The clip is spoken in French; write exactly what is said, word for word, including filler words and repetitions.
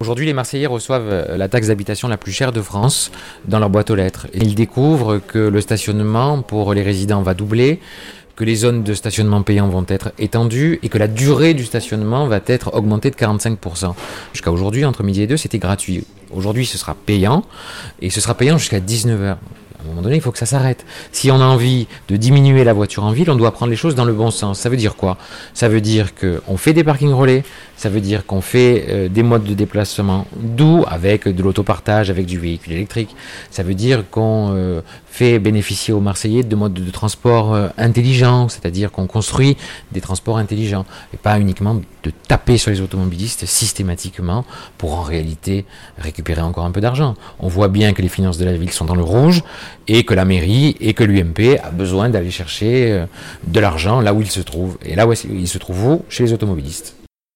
Aujourd'hui, les Marseillais reçoivent la taxe d'habitation la plus chère de France dans leur boîte aux lettres. Et ils découvrent que le stationnement pour les résidents va doubler, que les zones de stationnement payant vont être étendues et que la durée du stationnement va être augmentée de quarante-cinq pour cent. Jusqu'à aujourd'hui, entre midi et deux, c'était gratuit. Aujourd'hui, ce sera payant et ce sera payant jusqu'à dix-neuf heures. À un moment donné, il faut que ça s'arrête. Si on a envie de diminuer la voiture en ville, on doit prendre les choses dans le bon sens. Ça veut dire quoi ? Ça veut dire qu'on fait des parkings relais, ça veut dire qu'on fait euh, des modes de déplacement doux avec de l'autopartage, avec du véhicule électrique. Ça veut dire qu'on euh, fait bénéficier aux Marseillais de modes de transport euh, intelligents, c'est-à-dire qu'on construit des transports intelligents et pas uniquement de taper sur les automobilistes systématiquement pour en réalité récupérer encore un peu d'argent. On voit bien que les finances de la ville sont dans le rouge et que la mairie et que l'U M P a besoin d'aller chercher de l'argent là où il se trouve. Et là où il se trouve où ? Chez les automobilistes.